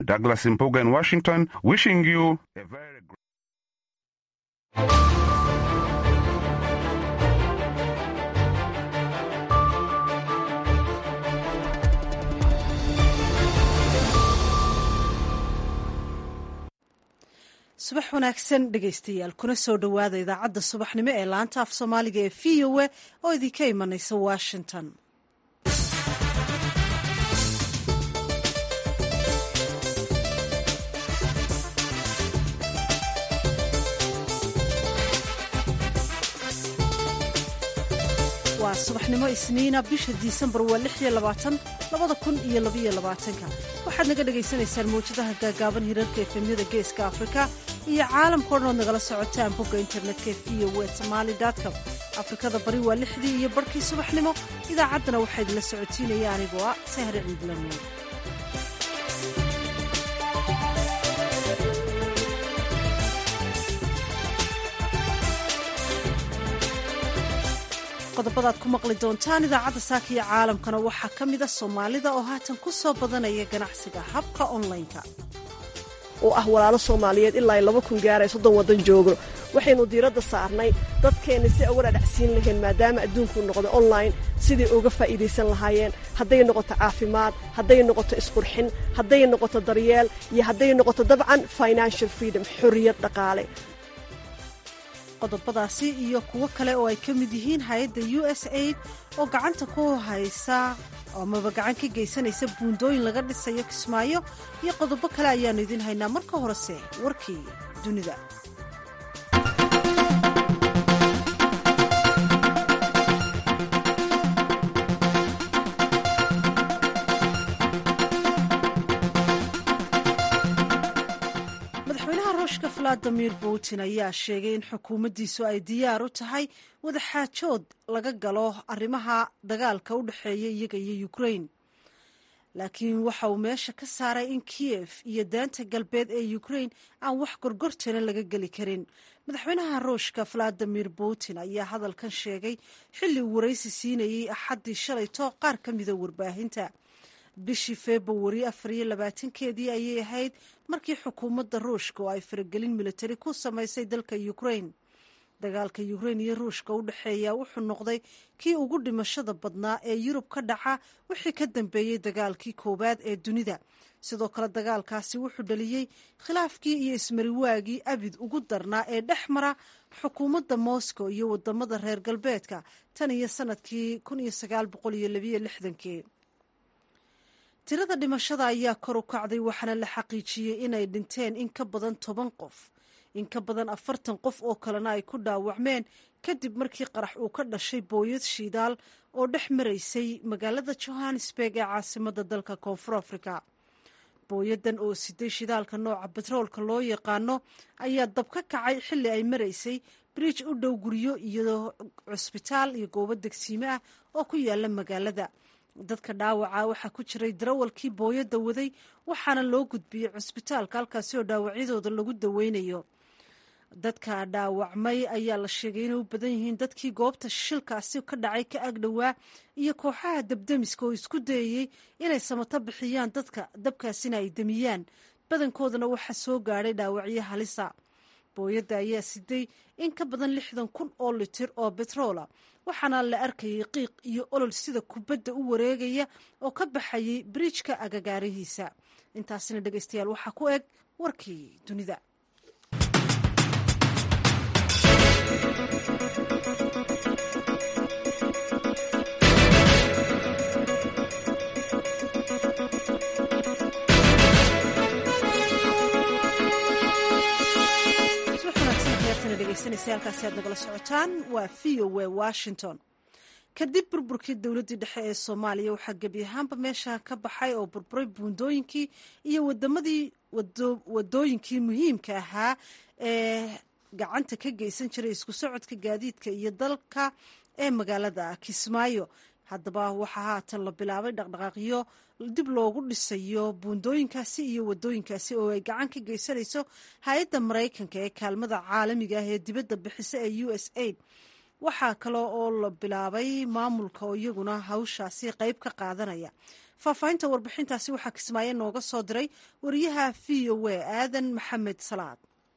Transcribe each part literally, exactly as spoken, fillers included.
Douglas Mpuga in Washington, wishing you a very great subax wanaagsan dhegaystayaal kuna soo dhowaada idaacadda subaxnimo ee laanta af soomaaliga ee v o a oo idinka imanaysa washington. waa subaxnimo isniina bisha disembar waa lix iyo labaatan labada kun iyo labaiyo labaatanka waxaad naga dhagaysanaysaan mawjadaha gaagaaban hirarka efemyada geeska afrika iyo caalamka o dhan ood nagala socotaan bogga internetka v o a somali com. afrikada bari waa lixdii iyo barhkii subaxnimo idaacaddana waxaa idinla socotiinaya anigoo ah sahre ciidlamuur. qodobadaad ku maqli doontaan idaacadda saaka iyo caalamkana waxaa ka mid a soomaalida oo haatan ku soo badanaya ganacsiga habka onlineka oo ah walaalo soomaaliyeed ilaa ay laba kun gaaray soddon waddan joogno waxaynu diiradda saarnay dadkeenna si uga dhadhacsiin lahayn maadaama adduunkuu noqdo online sidai uga faa'iidaysan lahaayeen hadday noqoto caafimaad hadday noqoto isqurxin hadday noqoto daryeel iyo hadday noqoto dabcan financial freedom xorriyad dhaqaale. qodobadaasi iyo kuwo kale oo ay ka mid yihiin hay-adda u s aid oo gacanta ku haysa amaba gacan ka geysanaysa buundooyin laga dhisayo kismaayo iyo qodobo kale ayaannu idiin haynaa marka horese warkii dunida. vladimir putin ayaa sheegay in xukuumaddiisu ay diyaar u tahay wadaxaajood laga galo arrimaha dagaalka u dhexeeya iyaga iyo ukraine, laakiin waxa uu meesha ka saaray in kiyef iyo daanta galbeed ee ukraine aan wax gorgortana laga geli karin. madaxweynaha ruushka vladimir putin ayaa hadalkan sheegay xilli uu waraysi siinayey axaddii shalayto qaar ka mida warbaahinta. bishii februari afar iyo labaatankeedii ayay ahayd markii xukuumadda ruushka oo ay faragelin militari ku samaysay dalka ukraine. dagaalka ukraine iyo ruushka u dhexeeya wuxuu noqday kii ugu dhimashada badnaa ee yurub ka dhaca wixii ka dambeeyey dagaalkii koowaad ee dunida. sidoo kale dagaalkaasi wuxuu dhaliyey khilaafkii iyo ismariwaagii abid ugu darnaa ee dhex mara xukuumadda moscow iyo wadamada reer galbeedka tan iyo sanadkii kun iyo sagaal boqol iyo labiyo lixdankii. tirada dhimashada ayaa kor u kacday waxaana la xaqiijiyey inay dhinteen in ka badan toban qof, in ka badan afartan qof oo kalena ay ku dhaawacmeen kadib markii qarax uu ka dhashay booyad shidaal oo dhex maraysay magaalada johannesburg ee caasimadda dalka koonfur afrika. booyadan oo siday shidaalka nooca betroolka loo yaqaano ayaa dab ka kacay xilli ay maraysay bridj u dhow guryo iyo cusbitaal iyo goobo degsiime ah oo ku yaala magaalada. dadka dhaawaca waxaa ku jiray darawalkii booyadda waday waxaana loo gudbiyey cusbitaalka halkaasi oo dhaawacyadooda lagu daweynayo. dadka dhaawacmay ayaa la sheegay inay u badan yihiin dadkii goobta shilkaasi ka dhacay ka agdhowaa iyo kooxaha dabdemiska oo isku dayayey inay samato bixiyaan dadka dabkaasina ay demiyaan. badankoodana waxaa soo gaadhay dhaawacyo halisa. booyadda ayaa siday in ka badan lixdan kun oo litir oo betroola waxaana la arkayay qiiq iyo olol sida kubadda u wareegaya oo ka baxayay biriijka agagaarihiisa. intaasina dhegaystayaal waxaa ku eg warkii dunida. halkaasi aad nagala socotaan waa v o a washington. kadib burburkii dowladdii dhexe ee soomaaliya waxaa gebi ahaanba meesha ka baxay oo burburay buundooyinkii iyo wadamadii wadooyinkii muhiimka ahaa ee gacanta ka geysan jiray isku socodka gaadiidka iyo dalka ee magaalada kismaayo. haddaba waxaa haatan la bilaabay dhaqdhaqaaqyo dib loogu dhisayo buundooyinkaasi iyo wadooyinkaasi oo ay gacan ka geysanayso hay-adda maraykanka ee kaalmada caalamiga ah ee dibadda bixisa ee u s aid. waxaa kale oo la bilaabay maamulka oo iyaguna hawshaasi qayb ka qaadanaya. faahfaahinta warbixintaasi waxaa kismaayo nooga soo diray wariyaha v o a aadan maxamed salaad.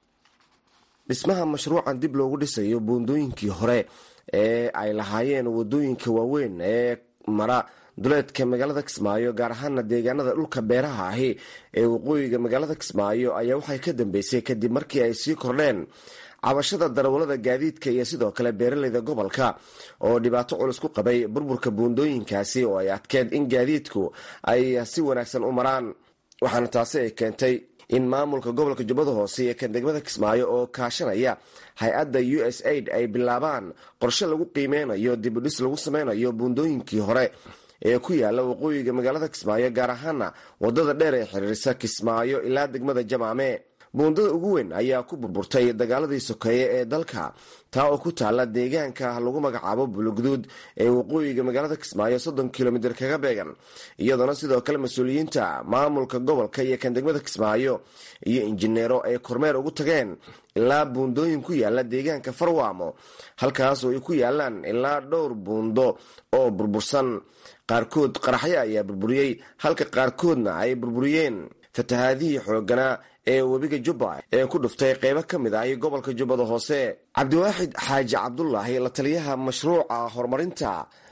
dhismaha mashruucan dib loogu dhisayo buundooyinkii hore ee ay lahaayeen wadooyinka waaweyn ee mara duleedka magaalada Kismaayo gaar ahaana deegaanada dhulka beeraha ahi ee waqooyiga magaalada Kismaayo ayaa waxay ka dambeysay kadib markii ay sii kordheen cabashada darawalada gaadiidka iyo sidoo kale beeraleyda gobolka oo dhibaato culus ku qabay burburka buundooyinkaasi oo ay adkeed in gaadiidku ay si wanaagsan u maraan. waxaana taasi ay keentay in maamulka gobolka Jubbada Hoose iyo kan degmada Kismaayo oo kaashanaya hay-adda U S A I D ay bilaabaan qorshe lagu qiimeynayo dib u dhis lagu sameynayo buundooyinkii hore ee ku yaala waqooyiga magaalada Kismaayo gaar ahaana wadada dheer ee xiriirisa Kismaayo ilaa degmada Jamaame. buundada ugu weyn ayaa ku burburtay dagaaladii sokeeye ee dalka taa oo ku taala deegaanka lagu magacaabo Bulugduud ee waqooyiga magaalada Kismaayo soddon kilomitir kaga beegan, iyadoona sidoo kale mas-uuliyiinta maamulka gobolka iyo kan degmada Kismaayo iyo injineero ay kormeer ugu tageen ilaa buundooyin ku yaala deegaanka Farwaamo, halkaas oo ay ku yaalaan ilaa dhowr buundo oo burbursan. qaarkood qaraxyo ayaa burburiyey halka qaarkoodna ay burburiyeen fatahaadihii xooganaa ee webiga Jubba ee ku dhuftay qaybo ka mid ah gobolka Jubbada Hoose. Cabdiwaaxid Xaaji Cabdullaahi, la taliyaha mashruuca horumarinta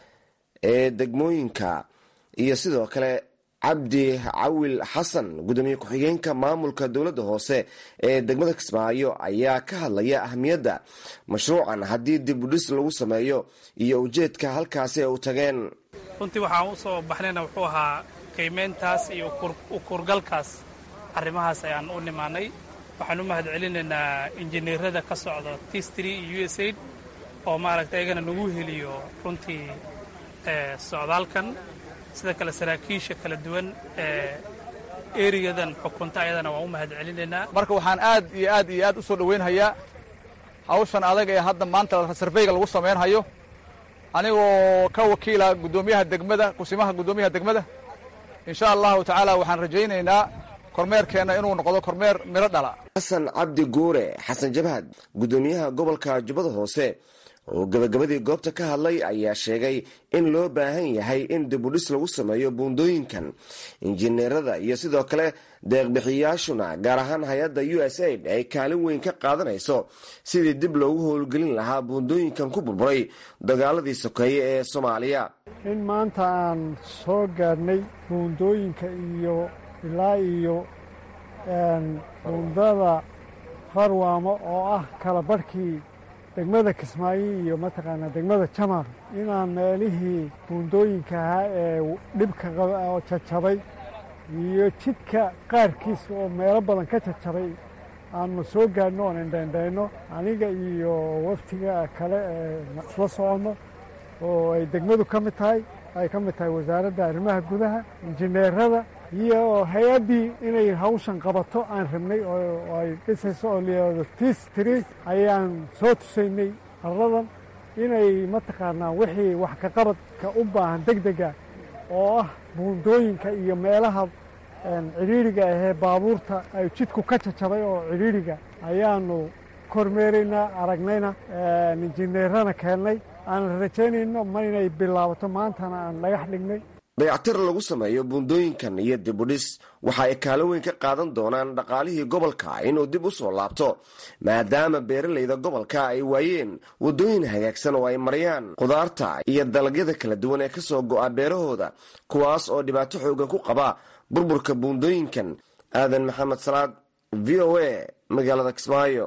ee degmooyinka, iyo sidoo kale Cabdi Cawil Xasan, gudoomiye ku-xigeenka maamulka dowladda hoose ee degmada Kismaayo, ayaa ka hadlaya ahmiyadda mashruucan haddii dib u dhis lagu sameeyo iyo ujeedka halkaasi ay u tageen. runtii waxaan u soo baxnayna wuxuu ahaa qiimeyntaas iyo u kurgalkaas arrimahaas ayaan u nimaanay. waxaan u mahad celinaynaa injineerada ka socda tistri iyo U S A I D oo maaragtay ayagana nagu heliyo runtii socdaalkan, sida kale saraakiisha kala duwan ee eriyadan xukunta ayadana waan u mahad celinaynaa. marka waxaan aad iyo aad iyo aad u soo dhaweynhayaa hawshan adag ee hadda maanta sarveyga lagu samaynhayo, anigoo ka wakiila gudoomiyaha degmada kusimaha gudoomiyaha degmada. insha allahu tacaala waxaan rajaynaynaa kormeerkeena inuu noqdo kormeer miro dhala. xasan cabdi guure xasan jabhad, gudoomiyaha gobolka Jubbada Hoose, oo gabagabadii goobta ka hadlay, ayaa sheegay in loo baahan yahay in dib u dhis lagu sameeyo buundooyinkan. injineerada iyo sidoo kale deeqbixiyaashuna gaar ahaan hay-adda U S A I D ay kaalin weyn ka qaadanayso sidii dib loogu howlgelin lahaa buundooyinkan ku burburay dagaaladii sokeeye ee Soomaaliya. in maanta aan soo gaadhnay buundooyinka iyo ilaa iyo buundada Farwaamo oo ah kala barhkii degmada Kismaayo iyo mataqaanaa degmada Jamaam, inaan meelihii buundooyinka ahaa ee dhibka oo jajabay iyo jidka qaarkiis oo meelo badan ka jajabay aanu soo gaadhno oon indhaindhayno aniga iyo waftiga kale ee isla soconno oo ay degmadu ka mid tahay ay ka mid tahay wasaaradda arrimaha gudaha, injineerada iyo hay-addii inay hawshan qabato aan rabnay oo ay dhisayso oo layihahdo tistri ayaan soo tusaynay arladan inay mataqaanaa wixii wax ka qabadka u baahan degdega oo ah buundooyinka iyo meelaha cidhiidriga ahee baabuurta ay jidku ka jajabay oo cidhiidriga ayaanu kormeeraynaa, aragnayna, injineerana keennay. aan rajaynayno ma inay bilaabato maantana aan dhagax dhignay. dayactir lagu sameeyo buundooyinkan iyo dib u dhis waxa ay kaalo weyn ka qaadan doonaan dhaqaalihii gobolka inuu dib u soo laabto, maadaama beeraleyda gobolka ay waayeen wadooyin hagaagsan oo ay marayaan khudaarta iyo dalagyada kala duwan ee ka soo go'a beerahooda, kuwaas oo dhibaato xoogan ku qaba burburka buundooyinkan. aadan maxamed salaad, V O A, magaalada Kismaayo.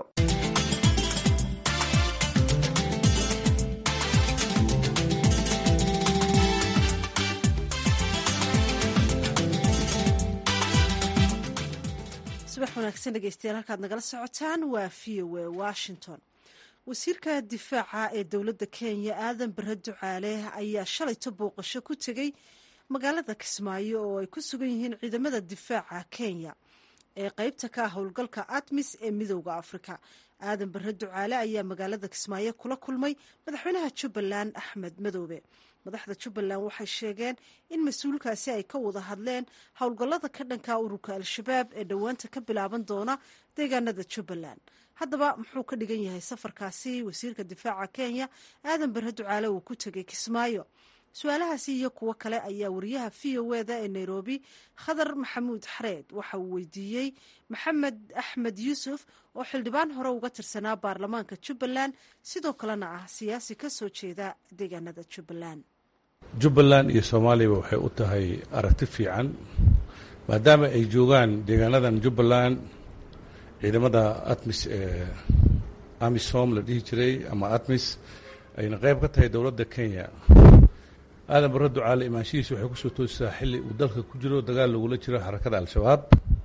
subax wanaagsan dhegeystayaal, halkaad nagala socotaan waa V O A Washington. wasiirka difaaca ee dowladda Kenya Aadan Barre Ducaale ayaa shalayto booqasho ku tegey magaalada Kismaayo oo ay ku sugan yihiin ciidamada difaaca Kenya ee qaybta ka ah howlgalka ATMIS ee midowda Afrika. Aadan Barre Ducaale ayaa magaalada Kismaayo kula kulmay madaxweynaha Jubbaland Axmed Madoobe. madaxda Jubbaland waxay sheegeen in mas-uulkaasi ay ka wada hadleen howlgallada ka dhanka ururka Al-Shabaab ee dhowaanta ka bilaaban doona deegaanada Jubbaland. haddaba muxuu ka dhigan yahay safarkaasi wasiirka difaaca Kenya Aadan Barre Ducaale uu ku tegey Kismaayo? su-aalahaasi iyo kuwo kale ayaa wariyaha v o eda ee nairobi khadar maxamuud xareed waxa uu weydiiyey maxamed axmed yuusuf oo xildhibaan hore uga tirsanaa baarlamaanka jubbaland sidoo kalena ah siyaasi ka soo jeeda deegaanada jubbaland. jubbaland iyo soomaaliyaba waxay u tahay aragti fiican maadaama ay joogaan deegaanadan jubbaland ciidamada atmis ee amisom la dhihi jiray ama atmis ayna qayb ka tahay dowladda kenya. aadan barre ducaale imaanshihiisa waxay kusoo toosisaa xilli uu dalka ku jiro dagaal lagula jiro xarakada al-shabaab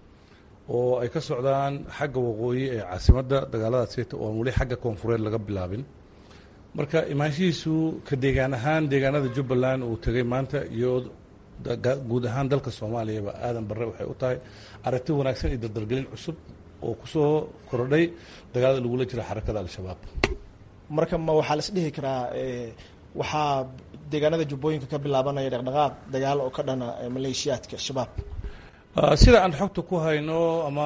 oo ay ka socdaan xagga waqooyi ee caasimadda dagaaladaas seeta oo aan weli xagga koonfureed laga bilaabin. marka imaanshihiisu ka deegaan ahaan deegaanada jubbaland uu tegay maanta iyo guud ahaan dalka soomaaliyaba aadan barre waxay u tahay aragti wanaagsan iyo dardargelin cusub oo kusoo kordhay dagaalada lagula jiro xarakada al-shabaab. marka ma waxaa la isdhihi karaa waxaa deegaanada jubbooyinka ka bilaabanaya dhaqdhaqaaq dagaal oo ka dhana maleeshiyaadka shabaab? sida aan xogta ku hayno ama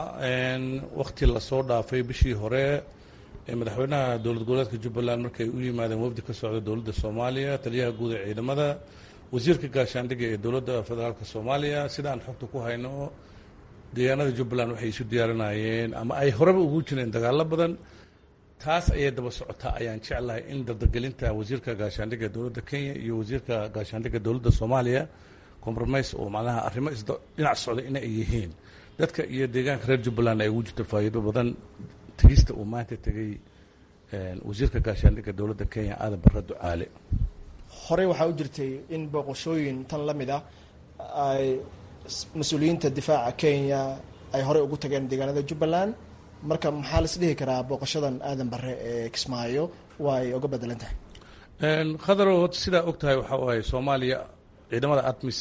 wakti lasoo dhaafay bishii hore madaxweynaha dowlad goboleedka jubbaland markay u yimaadeen wafdi ka socda dowladda soomaaliya, taliyaha guud ee ciidamada, wasiirka gaashaandhigga ee dowladda federaalka soomaaliya, sida aan xogta ku hayno deegaanada jubbaland waxay isu diyaarinayeen ama ay horeba ugu jireen dagaalo badan. taas ayay daba socotaa ayaan jeclahay in dardargelinta wasiirka gaashaandhigga dowladda kenya iyo wasiirka gaashaandhigga dowladda soomaaliya compromise oo macnaha arrimo isdhinac socda in ay yihiin dadka iyo deegaanka reer jubbaland ay ugu jirto faa'iido badan tegista uu maanta tegey wasiirka gaashaandhigga dowladda kenya aadan barre ducaale. horey waxaa u jirtay in booqashooyin tan la mid ah ay mas-uuliyiinta difaaca kenya ay horey ugu tageen deegaanada jubbaland. marka maxaa las dhihi karaa booqashadan aadan barre ee kismaayo waa ay uga bedelan tahay? khadaro sidaa og tahay waxaa waaye soomaaliya ciidamada atmis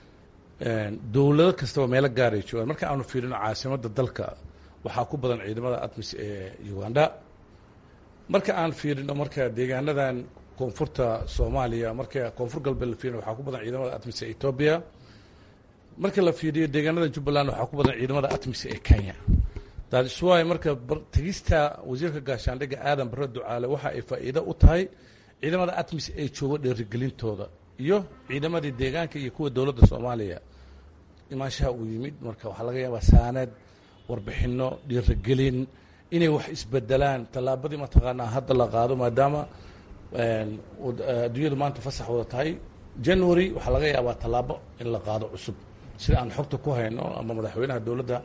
dowlado kastaba meelo gaaray joogaan. marka aanu fiirino caasimadda dalka waxaa ku badan ciidamada atmis ee uganda. marka aan fiirino marka deegaanadan koonfurta soomaaliya marka koonfur galbeed la fiirino waxaa ku badan ciidamada atmis ee etoobiya. marka la fiiriyo deegaanada jubbaland waxaa ku badan ciidamada atmis ee kenya. daadiswaay marka tegista wasiirka gaashaandhigga aadan barre ducaale waxa ay faa'iido u tahay ciidamada atmis ay joogo dheerigelintooda iyo ciidamadii deegaanka iyo kuwa dowladda soomaaliya imaanshaha uu yimid. marka waxaa laga yaabaa saanad, warbixinno, dhiirigelin inay wax isbedelaan. tallaabadii mataqaanaa hadda la qaado maadaama adduunyadu maanta fasax wada tahay january waxaa laga yaabaa tallaabo in la qaado cusub sida aan xogta ku hayno ama madaxweynaha dowladda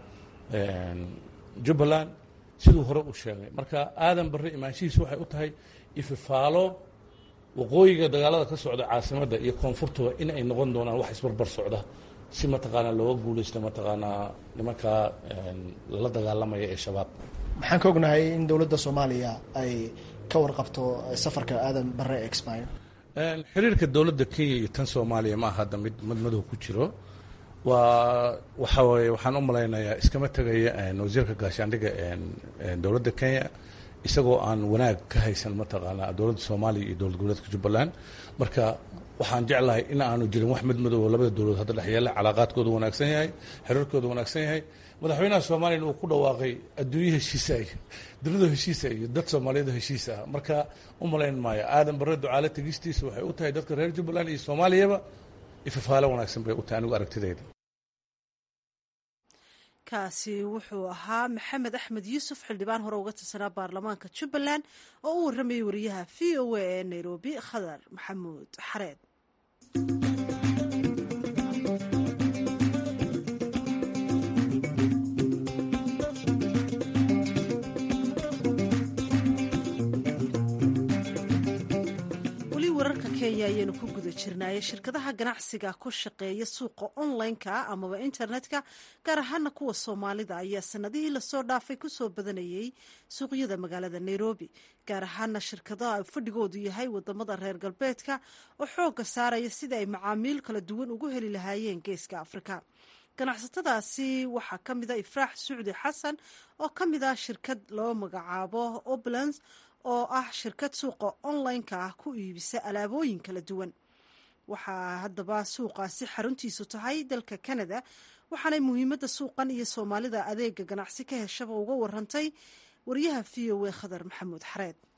jubbaland siduu hore u sheegay. marka aadan barre imaanshihiisu waxay u tahay ififaalo waqooyiga dagaalada ka socda caasimadda iyo koonfurtuba in ay noqon doonaan wax isbarbar socda si mataqaanaa looga guulaysto mataqaanaa nimankaa lala dagaalamaya ee shabaab. maxaan ka ognahay in dowladda soomaaliya ay ka warqabto safarka aadan barre ee kismaayo? xiriirka dowladda kenya iyo tan soomaaliya ma aha hadda mid madmadow ku jiro. waa waxa weye waxaan u malaynayaa iskama tegaya wasiirka gaashaandhigga dowladda kenya isagoo aan wanaag ka haysan mataqaanaa dowladda soomaaliya iyo dowlad goboleedka jubbaland. marka waxaan jeclahay in aanu jirin wax midmadow oo labada dowladood hadda dhex yaalla, calaaqaadkooda wanaagsan yahay, xiriirkooda wanaagsan yahay. madaxweynaha soomaaliyana uu ku dhawaaqay adduunyo heshiisa iyo dunida heshiisa iyo dad soomaaliyeed heshiisa ah. marka u malayn maayo aadan barre ducaale tegistiisa waxay u tahay dadka reer jubbaland iyo soomaaliyaba ififaalo wanaagsan bay u tahay anigu aragtidayda. kaasi wuxuu ahaa maxamed axmed yuusuf xildhibaan hore uga tirsanaa baarlamaanka jubbaland oo u warramayay wariyaha v o a ee nairobi khadar maxamuud xareed. kenya ayaynu ku guda jirnaaye shirkadaha ganacsiga ku shaqeeya suuqa online-ka amaba internet-ka gaar ahaana kuwa soomaalida ayaa sanadihii lasoo dhaafay kusoo badanayay suuqyada magaalada nairobi, gaar ahaana shirkadaha fadhigoodu yahay wadamada reer galbeedka oo xooga saaraya sida ay macaamiil kala duwan ugu heli lahaayeen geeska afrika. ganacsatadaasi waxaa ka mid a ifraax sucdi xasan oo ka mid ah shirkad loo magacaabo oblans oo ah shirkad suuqa online-ka ah ku iibisa alaabooyin kala duwan. waxaa haddaba suuqaasi xaruntiisu tahay dalka canada, waxaanay muhiimadda suuqan iyo soomaalida adeega ganacsi ka heshaba uga warantay wariyaha v o a khadar maxamuud xareed.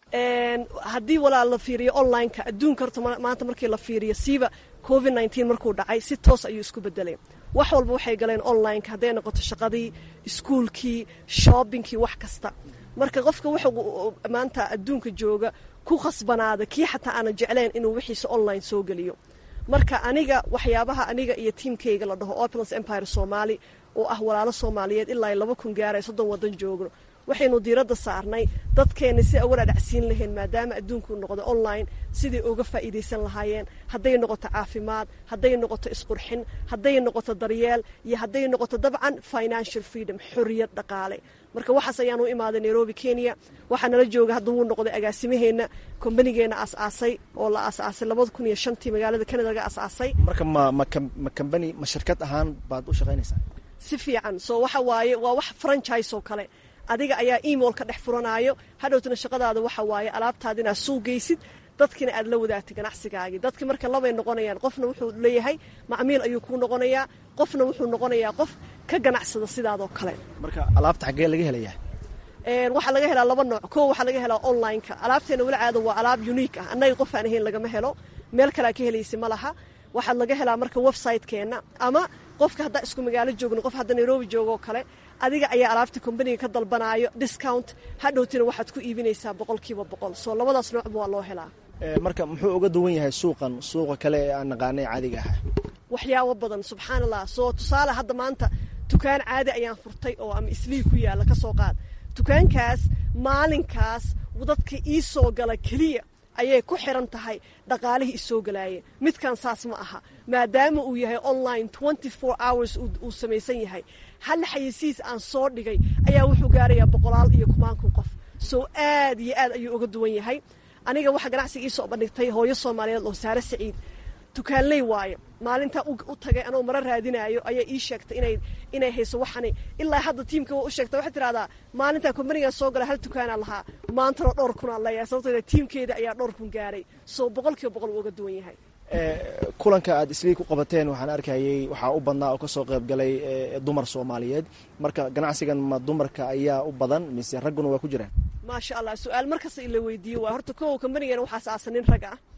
haddii walaal la fiiriyo online-ka adduunka horta maanta markii la fiiriyo siiba covid nineteen markuu dhacay si toos ayuu isku bedelay wax walba waxay galeen online-ka hadday noqoto shaqadii iskuulkii shoppingkii wax kasta marka qofka wuxuu maanta adduunka jooga ku khasbanaada kii xataa aana jeclayn inuu wixiisa online soo geliyo marka aniga waxyaabaha aniga iyo tiimkayga la dhaho Opulence Empire Somali oo ah walaalo Soomaaliyeed ilaa laba kun gaaray soddon wadan joogno waxaynu diiradda saarnay dadkeena si awal adacsiin lahayn maadaama adduunku noqdo online sidii uga faa'iideysan lahaayeen hadday noqoto caafimaad hadday noqoto isqurxin hadday noqoto daryeel iyo hadday noqoto dabcan financial freedom xorriyad dhaqaale marka waxaas ayaan u imaaday Nairobi Kenya waxa nala jooga hadda uu noqday agaasimaheena company-geena aas-aasay oo la aas-aasay laba kun iyo shan tii magaalada Canada laga aas-aasay marka ma ma company ma shirkad ahaan baad u shaqaynaysaa si fiican soo waxa waaye waa wax franchise oo kale adiga ayaa email ka dhex furanayo hadhowtana shaqadaada waxa waaye alaabtaada inaad soo geysid dadkina aad la wadaagtay ganacsigaagii dadki marka labay noqonayaan qofna wuxuu leeyahay macmiil ayuu ku noqonayaa qofna wuxuu noqonayaa qof ka ganacsada sidaadoo kale marka alaabta xagee laga helayaa een waxa laga helaa laba nooc koo waxa laga helaa online-ka alaabteena wala caado waa alaab unique ah annaga qof aan ahayn lagama helo meel kale ka helaysi ma laha waxa laga helaa marka website-keena ama qofka hadda isku magaalo joogno qof hadda Nairobi joogo kale adiga ayaa alaabta company-ga ka dalbanayo discount hadhowtina waxaad ku iibinaysaa boqolkiiba boqol soo labadaas nooc waa loo helaa ee marka muxuu uga duwan yahay suuqan suuqa kale ee aan naqaanay caadiga ah waxyaabo badan subxaanallah soo tusaale hadda maanta dukaan caadi ayaan furtay oo ama islii ku yaala ka soo qaad dukaankaas maalinkaas dadka ii soo gala kaliya ayay ku xiran tahay dhaqaalihii isoo galaayeen midkan saas ma aha maadaama uu yahay online twenty-four hours uu samaysan yahay hal xayisiis aan soo dhigay ayaa wuxuu gaarayaa boqolaal iyo kumaankun qof soo aad iyo aad ayuu uga duwan yahay aniga waxa ganacsiga ii soo bandhigtay hooyo Soomaaliyeed oo Saare Saciid dukaanley waayo maalinta u tagay anoo mara raadinayo ayaa ii sheegtay inay inay hayso waxani ilaa hadda tiimka u sheegtay waxa tiraahdaa maalinta company-ga soo galay hal dukaan lahaa maanta dhowr kun la yahay sababtoo tiimkeeda ayaa dhowr kun gaaray soo boqolkiiba boqol uga duwan yahay ee kulanka aad isli ku qabateen waxaan arkayay waxa u badnaa oo ka soo qayb galay dumar Soomaaliyeed marka ganacsigan ma dumarka ayaa u badan mise raguna waa ku jiraan ma sha Allah su'aal markaas ila weydiiyo waa horta koow company-ga waxa saasanin rag ah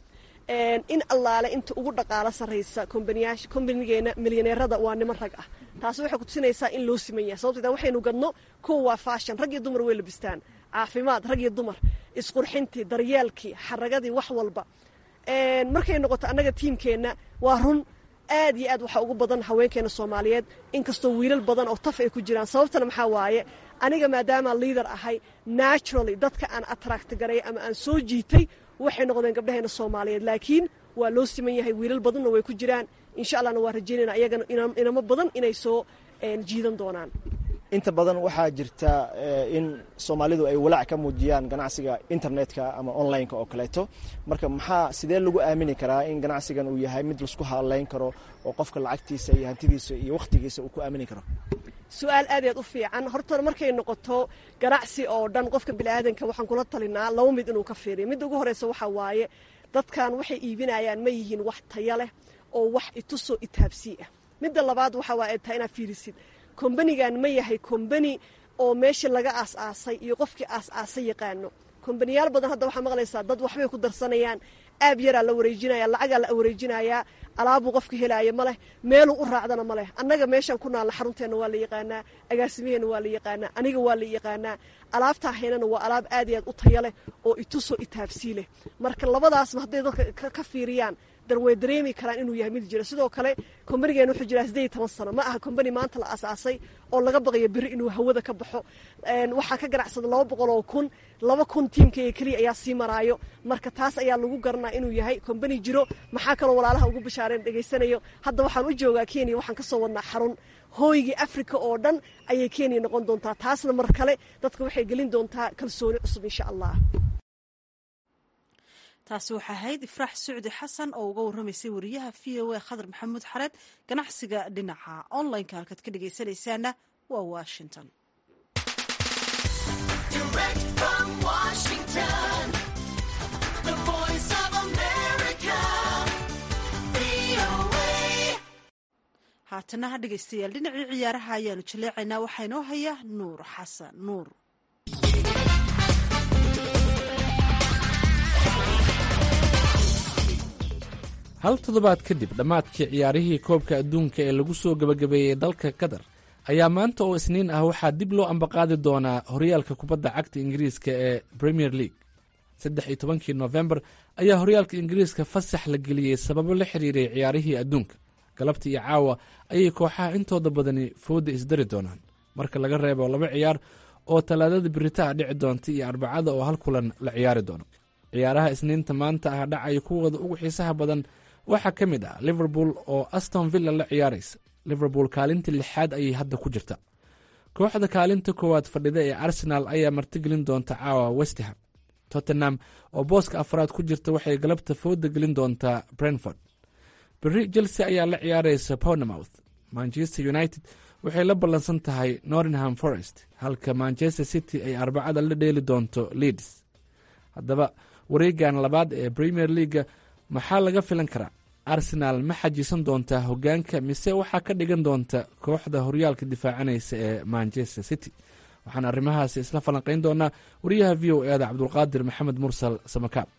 in allaale inta ugu dhaqaala sareysa company-yaasha company-geena milyaneerada waa niman rag ah taas waxay ku tusinaysaa in loo siman yahay sababtoo waxaynu gadno koow waa fashion rag iyo dumar way labistaan caafimaad rag iyo dumar isqurxintii daryeelkii xaragadii wax walba een markay noqoto annaga tiimkeena waa run aad iyo aad waxa ugu badan haweenkeena Soomaaliyeed inkastoo wiilal badan oo taf ay ku jiraan sababtana maxaa waaye aniga maadaama leader ahay naturally dadka aan attract garay ama aan soo jiitay waxay noqdeen gabdhaheena Soomaaliyeed laakiin waa loo siman yahay wiilal badanna way ku jiraan insha Allah waa rajaynaynaa ayagana inama badan inay soo jiidan doonaan inta badan waxaa jirta in Soomaalidu ay walaac ka muujiyaan ganacsiga internetka ama online-ka oo kaleeto marka maxaa sidee lagu aamini karaa in ganacsigan uu yahay mid la isku haleyn karo oo qofka lacagtiisa iyo hantidiisa iyo waqtigiisa uu ku aamini karo su'aal aad iyo aad u fiican horta markay noqoto ganacsi oo dhan qofka bini'aadanka waxaan kula talinaa laba mid inuu ka fiiriyo mid ugu horeysa waxa waaye dadkan waxay iibinayaan ma yihiin wax tayo leh oo wax itusoo itaabsi ah midda labaad waxa waa ay tahay inaad fiirisid company-gan ma yahay company oo meesha laga aas-aasay iyo qofkii aas-aasay yaqaano company-yaal badan hadda waxaa maqlaysaa dad waxbay ku darsanayaan aab yaraa la wareejinaya lacagaa la wareejinayaa alaabuu qofka helaya ma leh meeluu u raacdana ma leh annaga meeshaan ku naalna xarunteena waa la yaqaanaa agaasimaheena waa la yaqaanaa aniga waa la yaqaanaa alaabtaa haynana waa alaab aad iyo aad u tayo leh oo itusoo itaabsii leh marka labadaasma hadday dadka ka fiiriyaan dar way dareemi karaan inuu yahay mid jira sidoo kale company-geena wuxuu jiraa siddeed iyo toban sano ma aha company maanta la asaasay oo laga baqayo biri inuu hawada ka baxo waxaa ka ganacsada laba boqol oo kun laba kun tiimkayga keliya ayaa sii maraayo marka taas ayaa lagu garanaa inuu yahay company jiro maxaa kaloo walaalaha ugu bashaareen dhegaysanayo hadda waxaan u joogaa Kenya waxaan ka soo wadnaa xarun hooygii Afrika oo dhan ayay Kenya noqon doontaa taasna mar kale dadka waxay gelin doontaa kalsooni cusub insha Allah taasi waxay ahayd Ifraax Suudi Xasan oo uga warramaysay wariyaha V O A Khadar Maxamuud Xareed ganacsiga dhinaca online-ka halkaad ka dhagaysanaysaana waa Washington. Direct from Washington, the voice of America, V O A. haatana ha dhagaystayaal dhinacii ciyaaraha ayaanu jaleecaynaa waxaa inoo haya Nuur Xasan Nuur. hal toddobaad kadib dhammaadkii ciyaarihii koobka adduunka ee lagu soo gebagabeeyey dalka qatar ayaa maanta oo isniin ah waxaa dib loo ambaqaadi doonaa horyaalka kubadda cagta ingiriiska ee premier league saddex iyo tobankii nofembar ayaa horyaalka ingiriiska fasax la geliyey sababo la xiriiray ciyaarihii adduunka galabta iyo caawa ayay kooxaha intooda badani fooda isdari doonaan marka laga reebo laba ciyaar oo talaadada biritaa dhici doonta iyo arbacada oo hal kulan la ciyaari doono ciyaaraha isniinta maanta ah dhacaya kuwooda ugu xiisaha badan waxaa ka mid ah liverpool oo aston villa la ciyaaraysa liverpool kaalinta lixaad ayay hadda ku jirta kooxda kaalinta koowaad fadhida ee arsenal ayaa martigelin doonta caawa westham tottenham oo booska afraad ku jirta waxay galabta fooda gelin doontaa brentford berri chelsea ayaa la ciyaaraysa bournemouth manchester united waxay la ballansan tahay nottingham forest halka manchester city ay arbacada la dheeli doonto leeds haddaba wareegan labaad ee premier leaga maxaa laga filan karaa arsenal ma xajisan doontaa hogaanka mise waxaa ka dhigan doonta kooxda horyaalka difaacanaysa ee manchester city waxaan arrimahaasi isla falanqayn doonaa wariyaha v o e da cabdulqaadir maxamed mursal samakaab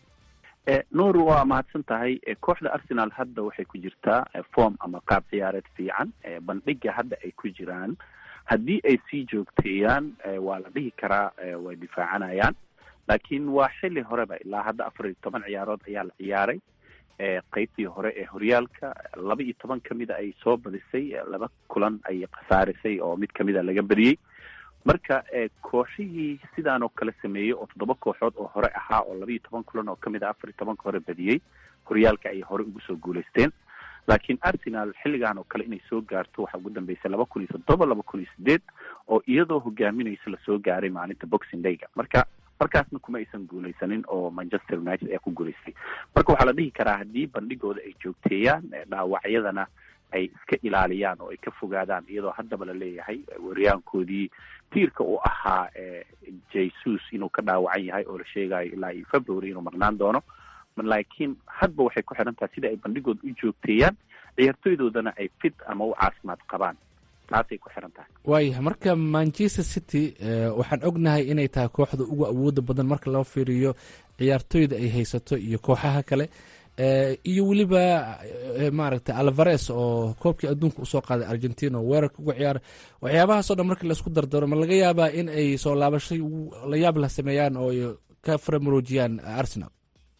nuur waa mahadsan tahay kooxda arsenal hadda waxay ku jirtaa form ama qaab ciyaareed fiican bandhiga hadda ay ku jiraan haddii ay sii joogteeyaan waa la dhihi karaa way difaacanayaan laakiin waa xili horeba ilaa hadda afar iyo toban ciyaarood ayaa la ciyaaray qeybtii hore ee horyaalka laba iyo toban kamida ay soo badisay laba kulan ay khasaarisay oo mid kamida laga badiyey marka kooxihii sidaan oo kale sameeyey oo toddoba kooxood oo hore ahaa oo laba iyo toban kulan oo kamid a afar iyo tobanka hore badiyey horyaalka ay hore ugu soo guulaysteen laakiin arsenal xilligan oo kale inay soo gaarto waxaa ugu dambeysay laba kun iyo toddoba laba kun iyo sideed oo iyadoo hogaaminaysa lasoo gaaray maalinta boxing dayga marka markaasna kuma aysan guulaysanin oo manchester united ayaa ku guulaystay marka waxaa la dhihi karaa haddii bandhigooda ay joogteeyaan dhaawacyadana ay iska ilaaliyaan oo ay ka fogaadaan iyadoo haddaba la leeyahay waryaankoodii tiirka uu ahaa jesus inuu ka dhaawacan yahay oo la sheegayo ilaa iyo february inuu maqnaan doono laakiin hadba waxay ku xiran tahay sida ay bandhigooda u joogteeyaan ciyaartooydoodana ay fit ama u caafimaad qabaan taasay ku xiran tahay waayahay marka manchester city waxaan ognahay inay tahay kooxda ugu awooda badan marka loo fiiriyo ciyaartooyda ay haysato iyo kooxaha kale iyo weliba maaragtay alvares oo koobkii adduunka usoo qaaday argentina oo weerarka uga ciyaara waxyaabahaasoo dhan markii laisku dardaro ma laga yaabaa in ay soo laabashay la yaab la sameeyaan oo ka faramuroojiyaan arsenal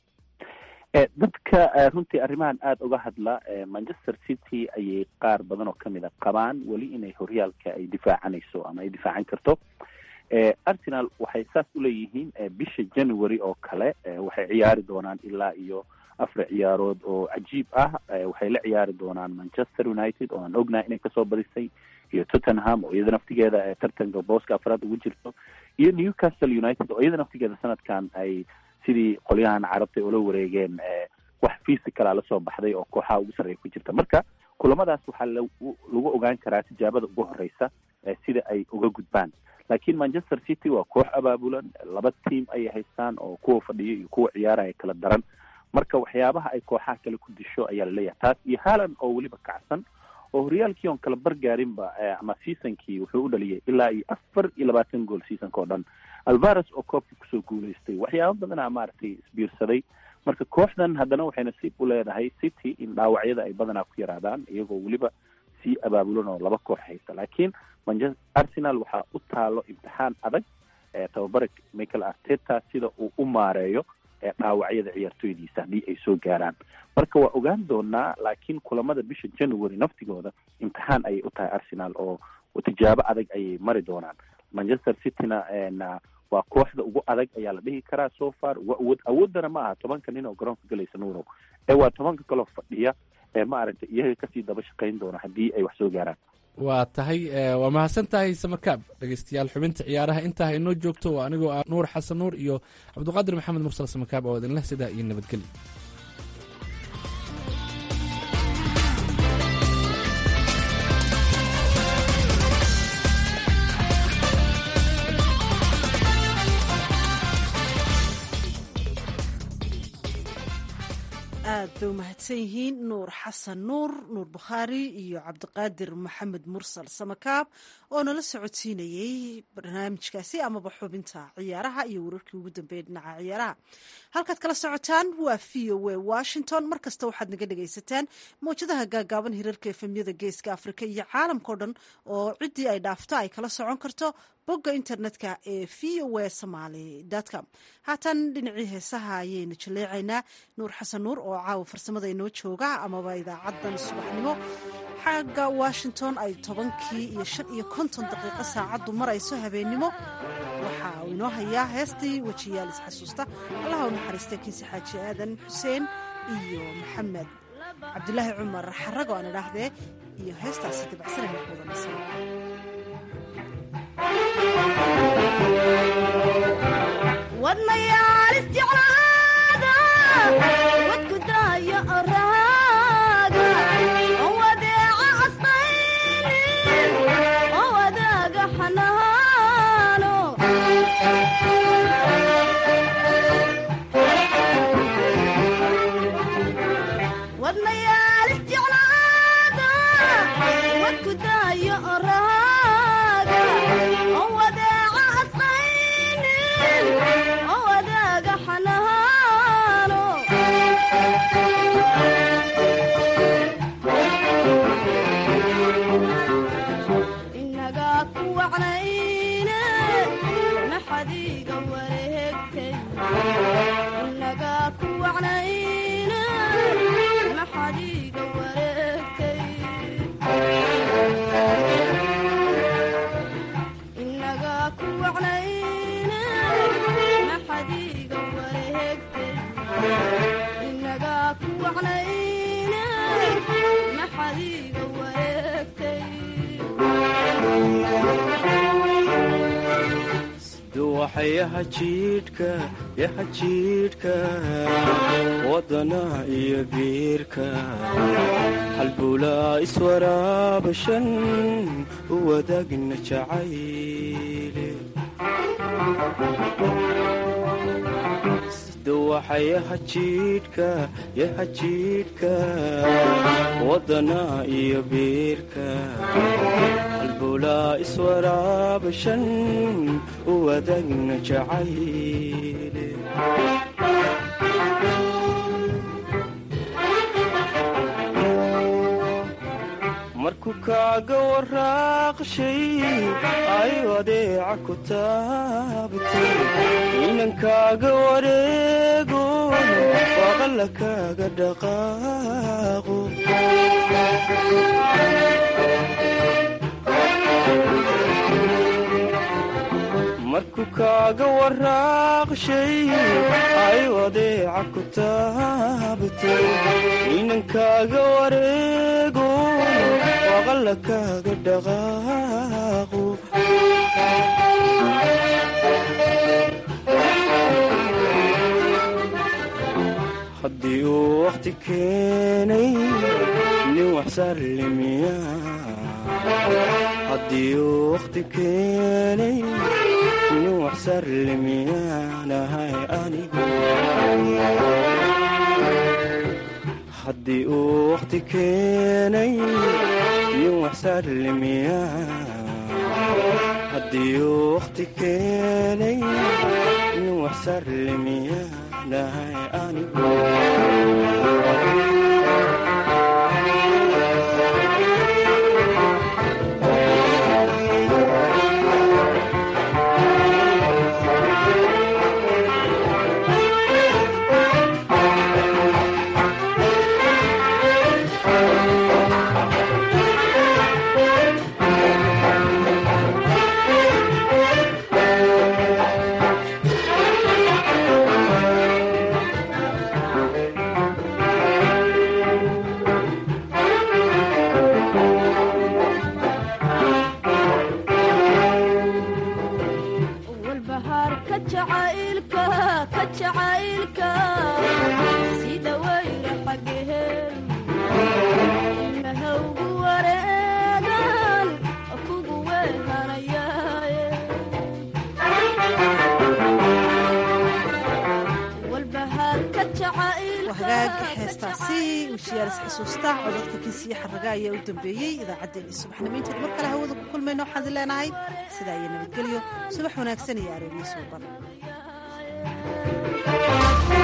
dadka runtii arrimahan aada uga hadla manchester city ayay qaar badan oo kamid a qabaan weli inay horyaalka ay difaacanayso ama ay difaacan karto arsenal waxay saas uleeyihiin bisha january oo kale waxay ciyaari doonaan ilaa iyo afar ciyaarood oo cajiib ah waxay la ciyaari doonaan manchester united oo aan ognahay inay kasoo badisay iyo tottenham oo iyada naftigeeda tartanka booska afraad ugu jirto iyo newcastle united oo iyada naftigeeda sanadkan ay sidii qolyahan carabta ula wareegeen wax physicala lasoo baxday oo kooxaha ugu sarreeya ku jirta marka kulamadaas waxaa lagu ogaan karaa tijaabada ugu horeysa sida ay uga gudbaan laakiin manchester city waa koox abaabulan laba tiam ayay haystaan oo kuwa fadhiyo iyo kuwa ciyaaraya kala daran marka waxyaabaha ay kooxaha kale ku disho ayaa laleeyahay taas iyo haalan oo weliba kacsan oo horyaalkii oon kala bargaarinba ama seasonkii wuxuu u dhaliyay ilaa iyo afar iyo labaatan gool seasonka oo dhan alvares oo koobka kusoo guulaystay waxyaaba badanaa maaragtay isbiirsaday marka kooxdan haddana waxay nasiib u leedahay city in dhaawacyada ay badanaa ku yaraadaan iyagoo weliba sii abaabulan oo laba koox haysta laakiin arsenal waxaa u taalo imtixaan adag tababara michael arteta sida uu u maareeyo dhaawacyada ciyaartooydiisa haddii ay soo gaaraan marka waa ogaan doonaa laakiin kulamada bisha january naftigooda imtixaan ayay u tahay arsenal oo tijaabo adag ayay mari doonaan manchester cityna waa kooxda ugu adag ayaa la dhihi karaa so far ugu awood awoodana ma aha tobanka nin oo garoonka galaysa nuurow ee waa tobanka kaloo fadhiya ee maaragtay iyaga kasii daba shaqayn doona haddii ay wax soo gaaraan waa tahay waa mahadsan tahay samakaab dhegeystayaal xubinta ciyaaraha intaa inoo joogto waa anigoo ah nuur xasan nuur iyo cabdiqaadir maxamed mursal samakaab oo idinleh sidaa iyo nabadgelyo aad bay umahadsan yihiin nuur xasan nuur nuur bukhaari iyo cabdiqaadir maxamed mursal samakaab oo nala socodsiinayey barnaamijkaasi amaba xubinta ciyaaraha iyo wararkii ugu dambeeyay dhinaca ciyaaraha. halkaad kala socotaan waa v o a Washington. mar kasta waxaad naga dhagaysataan mowjadaha gaagaaban hirarka efemyada geeska afrika iyo caalamkao dhan oo ciddii ay dhaafto ay kala socon karto bogga internetka ee v o a somaly com. haatan dhinacii heesaha ayaynu jaleecaynaa. nuur xasan nuur oo caawa farsamada inoo jooga amaba idaacaddan subaxnimo xagga Washington ay tobankii iyo shan iyo konton daqiiqo saacaddu marayso habeennimo. waxa uu inoo hayaa heestii wejiyaal isxasuusta allaha u naxariista kiise xaaji aadan xuseen iyo maxamed cabdulaahi cumar xarago aan idhaahdee iyo heestaasi dabacsanayna kuwadanaysa. wadnayaal isjeclaada wadku daayo oraaga oo wadeeca asqaynin oo wadaaga xanaano wadnayaal isjeclaada wadku daayo oraaga oo wadeeca asqaynin oo wadaaga xanaano inagaa ku wacnayne maxadiiga wareegtay inagaa ku wacnayne maxadiiga wareegtay inagaa ku wacnayne maxadiiga wareegtay inagaa ku wacnayne maxadiiga wareegtay waxay hajiidhka yahajiidhka wadana iyo biirka halbulaa iswaraabashan u wadaagna jacayle waxay hajiidhka yahajiidhka wadana iyo biirka halbulaa iswaraabashan u wadaagna jacayle markuu kaaga waraaqshay ay adeeca ku taabtay inan kaaga wareegon waaqalla kaaga dhaqaaqo markuu kaaga waraaqshay ay adeeca ku taabtay inan kaaga wareegon waaqalla kaaga dhaqaaqo haddii uu wakhti keenay nin waxsarlimiya haddii uu wakhti keenay nin waxsarlimiyaanahay anigu haddii uu wakhti keenay nin waxsarlimiya haddii uu wakhti keenay nin waxsarlimiyaanahay anigu hagaag heestaasi wajiyaalis xusuusta codadka kiisiyo xaraga ayaa u dambeeyey idaacaddeenii subaxnimiinteed mar kale hawada ku kulmayno waxaad leenahay sidaa iyo nabadgelyo subax wanaagsan iyo arooryo suuban